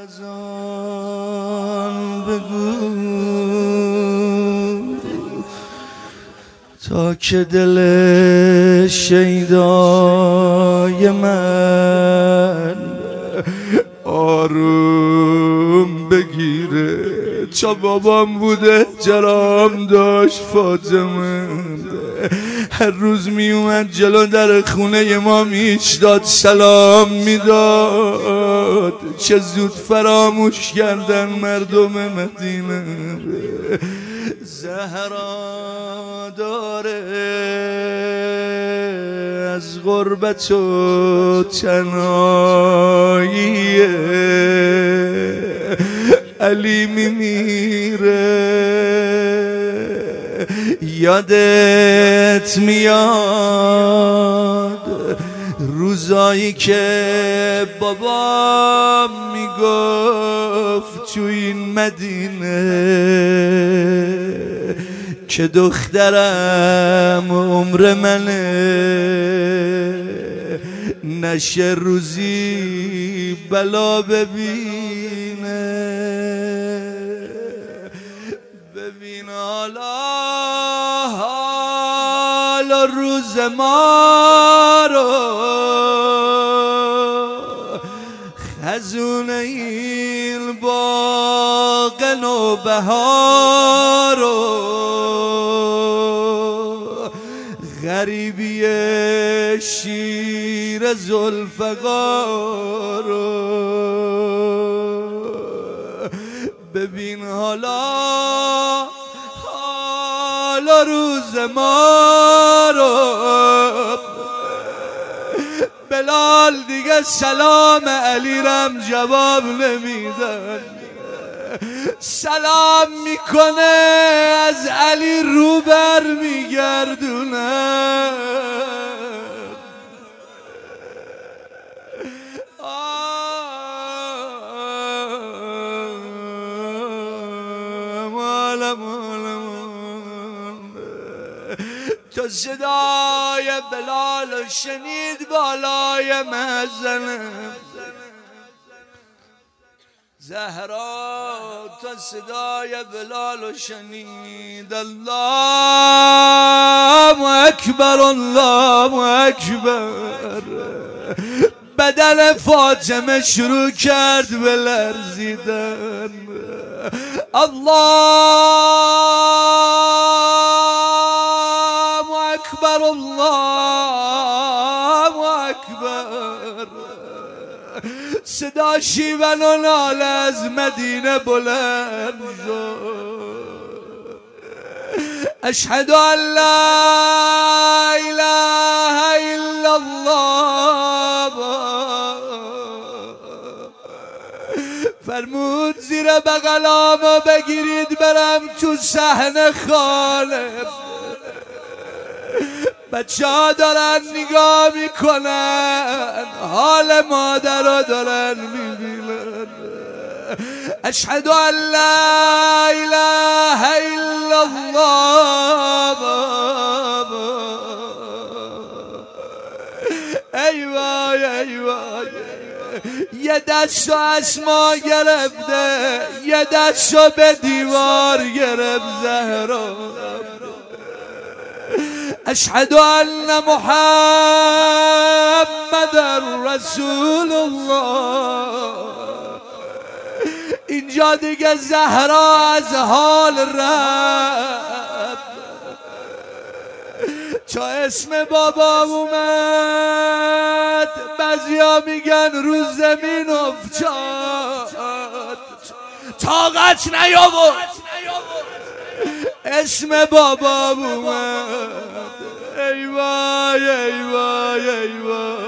از آن بگو تا که دل شیدای من آروم بگیره. چا بابام بوده جرام داشت فاطمه، هر روز می اومد جلو در خونه ما میشداد سلام میداد. چه زود فراموش کردن مردم مدینه. زهرا داره از غربت و تنهایی علی میمیره. یادت میاد روزایی که بابا میگفت تو این مدینه که دخترم عمر منه، نشه روزی بلا ببینه. ببین حالا روز ما رو خزونه این باغ نوبهار رو غریبی شیر ذوالفقار رو. ببین حالا روز ما رو بلال دیگه سلام علی رم جواب نمیدن، سلام میکنه از علی رو بر میگردونه. تو صدای بلال شنید بالای مزنه. زهرا تو صدای بلال شنید. الله اکبر الله اکبر. بدن فاطمه شروع کرد به لرزیدن. الله اکبر الله اکبر. صدا شیون و ناله از مدینه بلند شد. اشهد ان لا اله الا الله. فرمود زیر بغلامو بگیرید برم تو صحن خانه. بچه ها دارن نگاه میکنن، حال مادر رو دارن میبینن. اشهد ان لا اله الا الله. ای وای ای وای. یه دستو اسما گرفته، یه دستو به دیوار گرفت زهرا. اشهد ان محمد رسول الله. اینجا دیگه زهرا از حال رفت. تا اسم بابا اومد بعضیا میگن رو زمین افتاد، طاقت نیاورد. اسم بابا اومد. ای وای ای وای ای وای.